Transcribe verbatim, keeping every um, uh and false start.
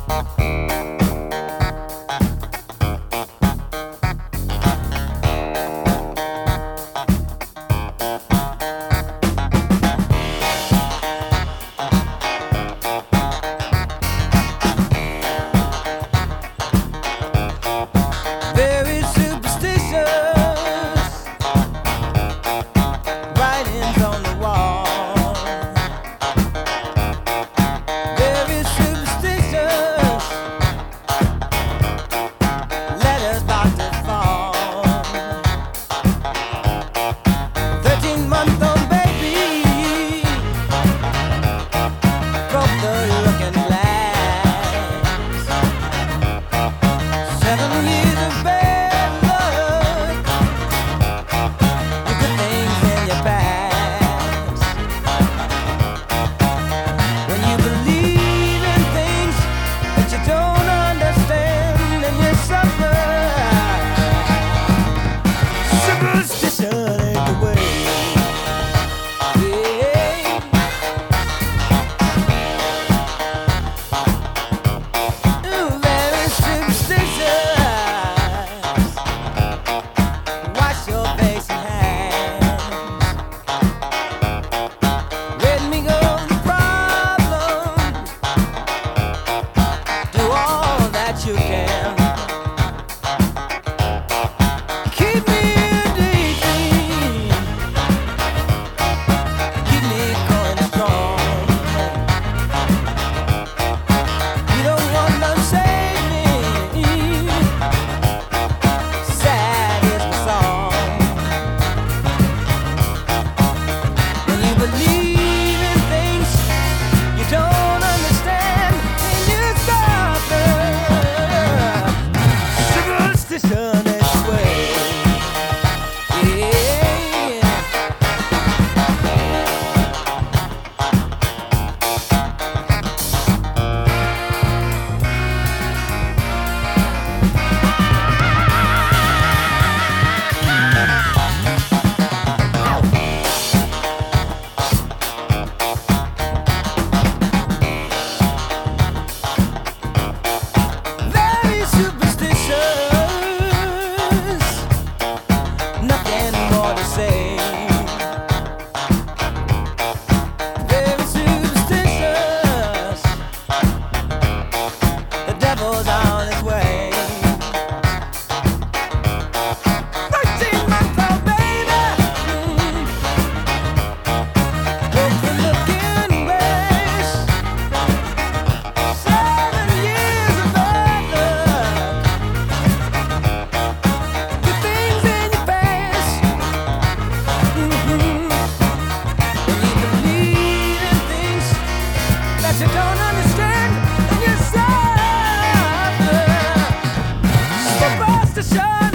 Very superstitious writings on the wall. Very superstitious letters about to fall. Thirteen-month-old baby broke the looking glass. Seven years of bad luck, you put things in your past. When you believe in things that you don't understand, and you suffer. Superstition ain't the way. Yeah. Ooh, very superstitious. Wash your face and hands. Let me go the problem. Do all that you can. Keep me daydream. Keep me going strong. You don't want to save me. Sad is the song. When you believe in things you don't understand, and you suffer. Superstition is the way. Yeah. Very superstitious, nothing more to say. Very superstitious, the devil's on his way. Thirteen-month-old baby, mm, broke the looking glass. Seven years of bad luck, good things in your past. Mhm. When you believe in things that you don't understand, and you suffer. Superstition